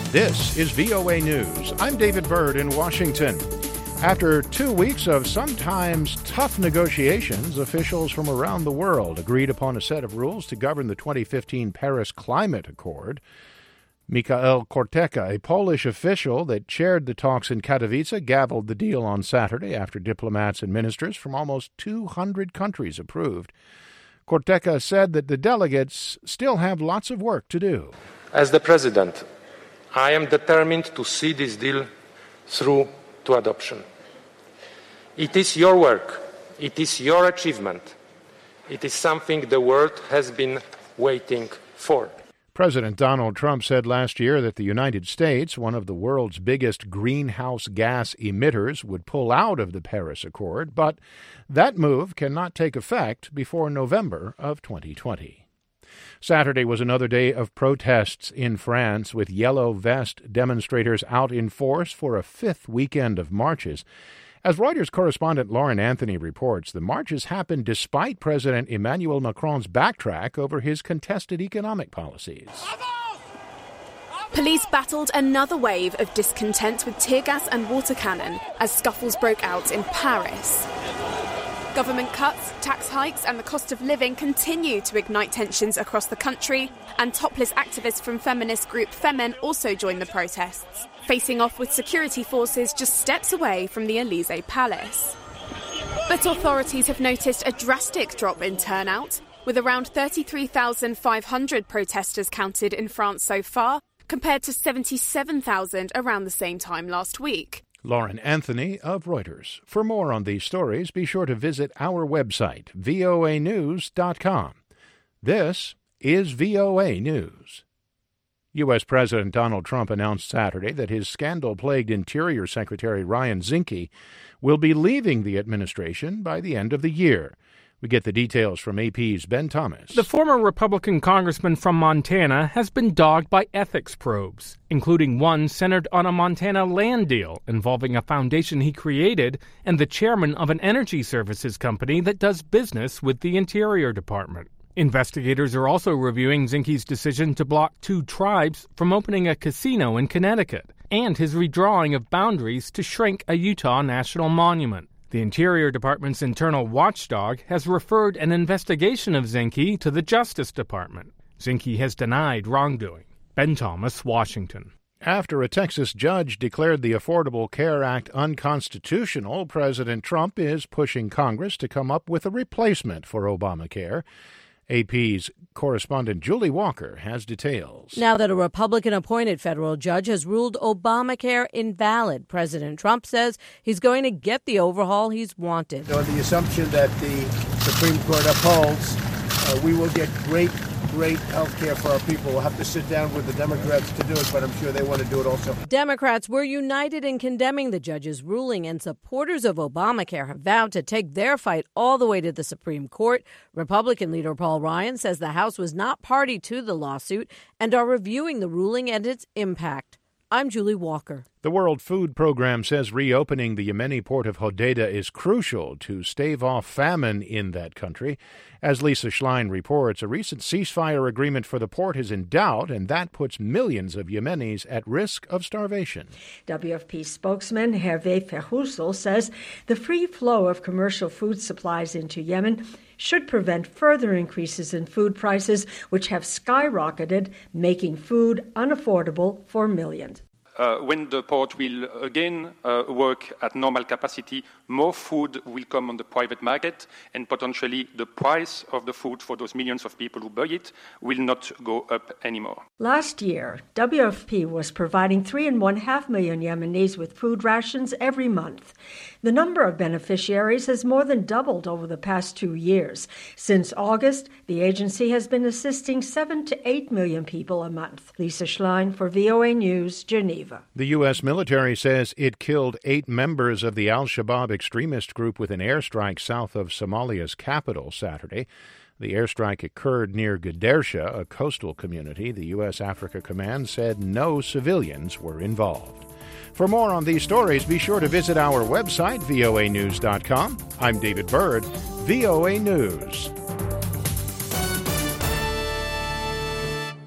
This is VOA News. I'm David Byrd in Washington. After 2 weeks of sometimes tough negotiations, officials from around the world agreed upon a set of rules to govern the 2015 Paris Climate Accord. Michael Korteka, a Polish official that chaired the talks in Katowice, gavelled the deal on Saturday after diplomats and ministers from almost 200 countries approved. Korteka said that the delegates still have lots of work to do. As the President, I am determined to see this deal through to adoption. It is your work. It is your achievement. It is something the world has been waiting for. President Donald Trump said last year that the United States, one of the world's biggest greenhouse gas emitters, would pull out of the Paris Accord, but that move cannot take effect before November of 2020. Saturday was another day of protests in France, with yellow vest demonstrators out in force for a fifth weekend of marches. As Reuters correspondent Lauren Anthony reports, the marches happened despite President Emmanuel Macron's backtrack over his contested economic policies. Police battled another wave of discontent with tear gas and water cannon as scuffles broke out in Paris. Government cuts, tax hikes and the cost of living continue to ignite tensions across the country, and topless activists from feminist group Femen also joined the protests, facing off with security forces just steps away from the Élysée Palace. But authorities have noticed a drastic drop in turnout, with around 33,500 protesters counted in France so far, compared to 77,000 around the same time last week. Lauren Anthony of Reuters. For more on these stories, be sure to visit our website, voanews.com. This is VOA News. U.S. President Donald Trump announced Saturday that his scandal-plagued Interior Secretary Ryan Zinke will be leaving the administration by the end of the year. We get the details from AP's Ben Thomas. The former Republican congressman from Montana has been dogged by ethics probes, including one centered on a Montana land deal involving a foundation he created and the chairman of an energy services company that does business with the Interior Department. Investigators are also reviewing Zinke's decision to block 2 tribes from opening a casino in Connecticut and his redrawing of boundaries to shrink a Utah national monument. The Interior Department's internal watchdog has referred an investigation of Zinke to the Justice Department. Zinke has denied wrongdoing. Ben Thomas, Washington. After a Texas judge declared the Affordable Care Act unconstitutional, President Trump is pushing Congress to come up with a replacement for Obamacare. AP's correspondent Julie Walker has details. Now that a Republican-appointed federal judge has ruled Obamacare invalid, President Trump says he's going to get the overhaul he's wanted. On the assumption that the Supreme Court upholds, we will get great health care for our people. We'll have to sit down with the Democrats to do it, but I'm sure they want to do it also. Democrats were united in condemning the judge's ruling, and supporters of Obamacare have vowed to take their fight all the way to the Supreme Court. Republican leader Paul Ryan says the House was not party to the lawsuit and are reviewing the ruling and its impact. I'm Julie Walker. The World Food Program says reopening the Yemeni port of Hodeidah is crucial to stave off famine in that country. As Lisa Schlein reports, a recent ceasefire agreement for the port is in doubt, and that puts millions of Yemenis at risk of starvation. WFP spokesman Hervé Ferrousel says the free flow of commercial food supplies into Yemen should prevent further increases in food prices, which have skyrocketed, making food unaffordable for millions. When the port will again work at normal capacity, more food will come on the private market, and potentially the price of the food for those millions of people who buy it will not go up anymore. Last year, WFP was providing 3.5 million Yemenis with food rations every month. The number of beneficiaries has more than doubled over the past 2 years. Since August, the agency has been assisting 7 to 8 million people a month. Lisa Schlein for VOA News, Geneva. The U.S. military says it killed 8 members of the al-Shabaab extremist group with an airstrike south of Somalia's capital Saturday. The airstrike occurred near Gadersha, a coastal community. The U.S. Africa Command said no civilians were involved. For more on these stories, be sure to visit our website, voanews.com. I'm David Byrd, VOA News.